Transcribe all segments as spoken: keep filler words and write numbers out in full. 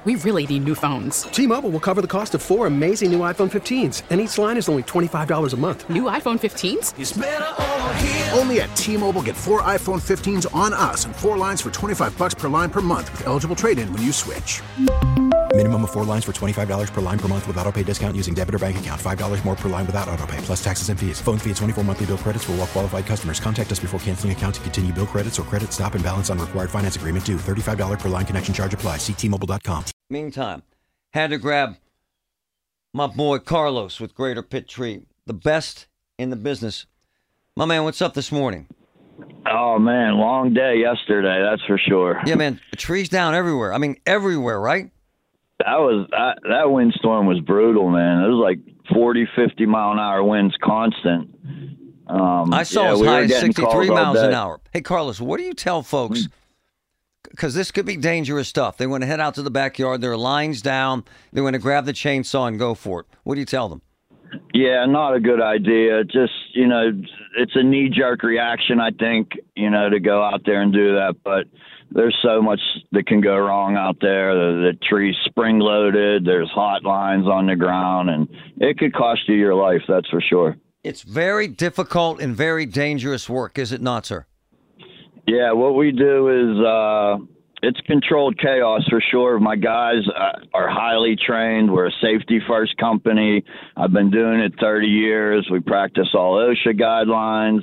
We really need new phones. T-Mobile will cover the cost of four amazing new iPhone fifteens, and each line is only twenty-five dollars a month. New iPhone fifteens? It's better over here. Only at T-Mobile, get four iPhone fifteens on us and four lines for twenty-five dollars per line per month with eligible trade-in when you switch. Minimum of four lines for twenty-five dollars per line per month with autopay discount using debit or bank account. five dollars more per line without autopay, plus taxes and fees. Phone fee at twenty-four monthly bill credits for well-qualified customers. Contact us before canceling account to continue bill credits or credit stop and balance on required finance agreement due. thirty-five dollars per line connection charge applies. See T Mobile dot com. Meantime, had to grab my boy Carlos with Greater Pitt Tree, the best in the business. My man, what's up this morning? Oh, man, long day yesterday, that's for sure. Yeah, man, the trees down everywhere. I mean, everywhere, right? That was that, that windstorm was brutal, man. It was like forty, fifty mile an hour winds constant. Um, I saw yeah, as we high were as getting sixty-three calls all miles an day. hour. Hey, Carlos, what do you tell folks? Because this could be dangerous stuff. They want to head out to the backyard. There are lines down. They want to grab the chainsaw and go for it. What do you tell them? Yeah, not a good idea. Just, you know, it's a knee-jerk reaction, I think, you know, to go out there and do that. But there's so much that can go wrong out there. The, the tree's spring-loaded. There's hot lines on the ground, and it could cost you your life, that's for sure. It's very difficult and very dangerous work, is it not, sir? Yeah, what we do is uh, it's controlled chaos for sure. My guys uh, are highly trained. We're a safety-first company. I've been doing it thirty years. We practice all OSHA guidelines.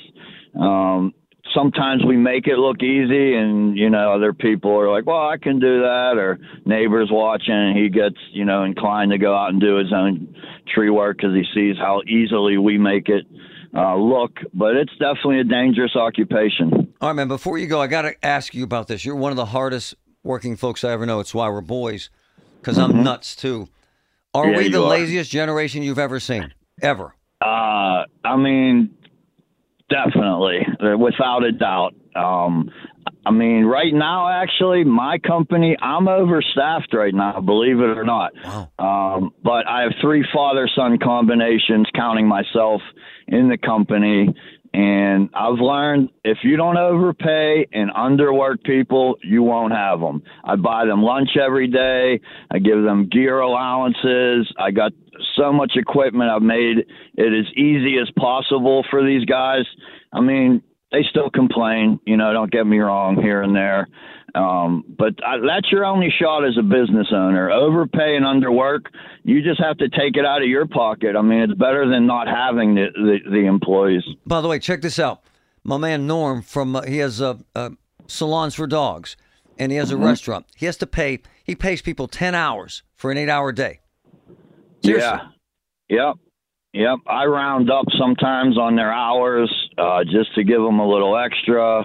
Um, sometimes we make it look easy, and, you know, other people are like, well, I can do that, or neighbors watching, and he gets, you know, inclined to go out and do his own tree work because he sees how easily we make it uh, look. But it's definitely a dangerous occupation. All right, man, before you go, I got to ask you about this. You're one of the hardest working folks I ever know. It's why we're boys, because Mm-hmm. I'm nuts, too. Are Yeah, we the you are. laziest generation you've ever seen? Ever? Uh, I mean, definitely, without a doubt. Um, I mean, right now, actually, my company, I'm overstaffed right now, believe it or not. Wow. Um, but I have three father-son combinations, counting myself, in the company. And I've learned if you don't overpay and underwork people, you won't have them. I buy them lunch every day. I give them gear allowances. I got so much equipment. I've made it as easy as possible for these guys. I mean, they still complain, you know, don't get me wrong, here and there. Um, but I, that's your only shot as a business owner. Overpay and underwork, you just have to take it out of your pocket. I mean, it's better than not having the, the, the employees. By the way, check this out. My man Norm, from uh, he has uh, uh, salons for dogs, and he has a Mm-hmm. restaurant. He has to pay, he pays people ten hours for an eight-hour day. Seriously. Yeah. Yep. Yep. I round up sometimes on their hours uh, just to give them a little extra.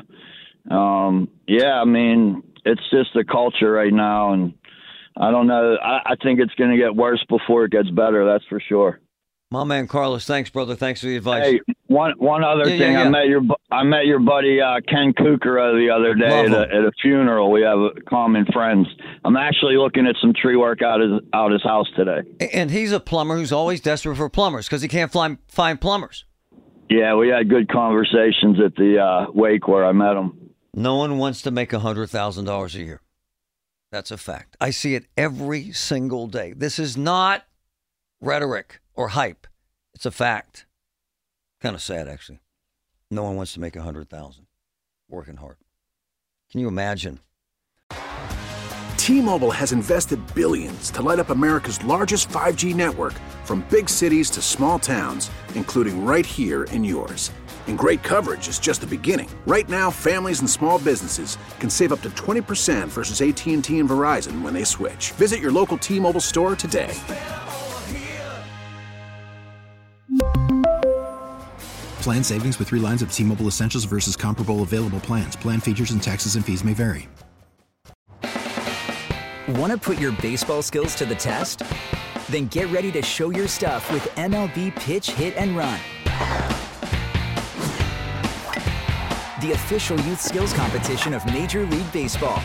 Um, yeah, I mean, it's just the culture right now, and I don't know. I, I think it's going to get worse before it gets better. That's for sure. My man Carlos, thanks, brother. Thanks for the advice. Hey, one one other Yeah, thing. yeah, yeah. I met your bu- I met your buddy uh, Ken Kukura the other day Love at a, him. at a funeral. We have a common friends. I'm actually looking at some tree work out his out his house today. And he's a plumber who's always desperate for plumbers because he can't find find plumbers. Yeah, we had good conversations at the uh, wake where I met him. No one wants to make one hundred thousand dollars a year. That's a fact. I see it every single day. This is not rhetoric or hype. It's a fact. Kind of sad, actually. No one wants to make one hundred thousand dollars working hard. Can you imagine? T-Mobile has invested billions to light up America's largest five G network, from big cities to small towns, including right here in yours. And great coverage is just the beginning. Right now, families and small businesses can save up to twenty percent versus A T and T and Verizon when they switch. Visit your local T-Mobile store today. Plan savings with three lines of T-Mobile Essentials versus comparable available plans. Plan features and taxes and fees may vary. Want to put your baseball skills to the test? Then get ready to show your stuff with M L B Pitch Hit and Run, the official youth skills competition of Major League Baseball.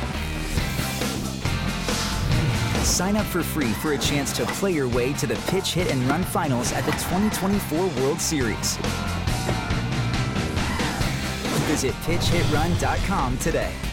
Sign up for free for a chance to play your way to the Pitch Hit and Run finals at the twenty twenty-four World Series. Visit pitch hit run dot com today.